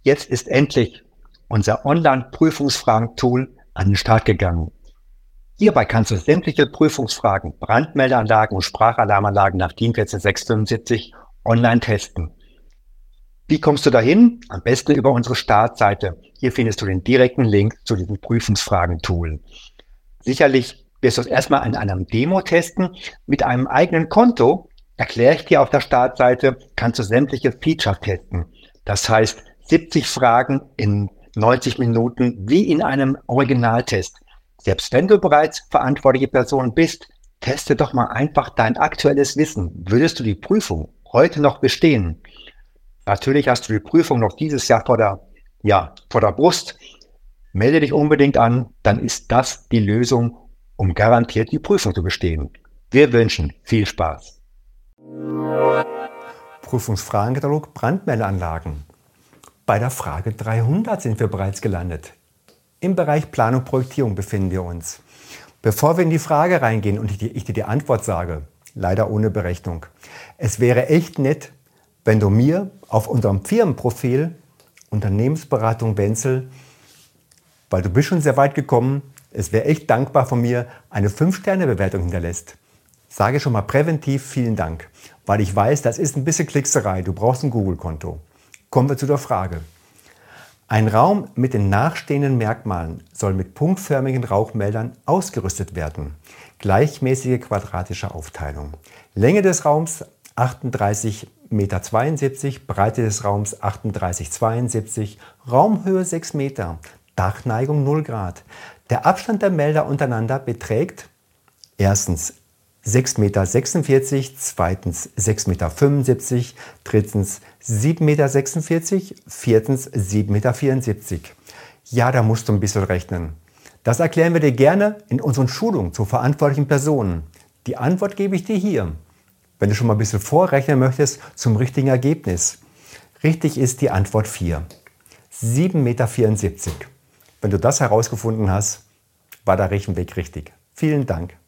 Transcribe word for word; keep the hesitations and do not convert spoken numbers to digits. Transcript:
Jetzt ist endlich unser Online-Prüfungsfragen-Tool an den Start gegangen. Hierbei kannst du sämtliche Prüfungsfragen, Brandmeldeanlagen und Sprachalarmanlagen nach DIN eins vier sechs fünf online testen. Wie kommst du dahin? Am besten über unsere Startseite. Hier findest du den direkten Link zu diesem Prüfungsfragen-Tool. Sicherlich wirst du es erstmal in einem Demo testen. Mit einem eigenen Konto, erkläre ich dir auf der Startseite, kannst du sämtliche Features testen. Das heißt, siebzig Fragen in neunzig Minuten wie in einem Originaltest. Selbst wenn du bereits verantwortliche Person bist, teste doch mal einfach dein aktuelles Wissen. Würdest du die Prüfung heute noch bestehen? Natürlich hast du die Prüfung noch dieses Jahr vor der, ja, vor der Brust. Melde dich unbedingt an, dann ist das die Lösung, um garantiert die Prüfung zu bestehen. Wir wünschen viel Spaß. Prüfungsfragenkatalog Brandmeldeanlagen. Bei der Frage dreihundert sind wir bereits gelandet. Im Bereich Planung und Projektierung befinden wir uns. Bevor wir in die Frage reingehen und ich dir, ich dir die Antwort sage, leider ohne Berechnung, es wäre echt nett, wenn du mir auf unserem Firmenprofil Unternehmensberatung Wenzel, weil du bist schon sehr weit gekommen, es wäre echt dankbar von mir, eine fünf Sterne Bewertung hinterlässt. Sage schon mal präventiv vielen Dank, weil ich weiß, das ist ein bisschen Klickserei, du brauchst ein Google-Konto. Kommen wir zu der Frage. Ein Raum mit den nachstehenden Merkmalen soll mit punktförmigen Rauchmeldern ausgerüstet werden. Gleichmäßige quadratische Aufteilung. Länge des Raums achtunddreißig Komma zweiundsiebzig Meter, Breite des Raums achtunddreißig Komma zweiundsiebzig, Raumhöhe sechs Meter, Dachneigung null Grad. Der Abstand der Melder untereinander beträgt erstens sechs Komma sechsundvierzig Meter, zweitens sechs Komma fünfundsiebzig Meter, drittens sieben Komma sechsundvierzig Meter, viertens sieben Komma vierundsiebzig Meter. Ja, da musst du ein bisschen rechnen. Das erklären wir dir gerne in unseren Schulungen zu verantwortlichen Personen. Die Antwort gebe ich dir hier, wenn du schon mal ein bisschen vorrechnen möchtest zum richtigen Ergebnis. Richtig ist die Antwort vier. sieben Komma vierundsiebzig Meter. Wenn du das herausgefunden hast, war der Rechenweg richtig. Vielen Dank.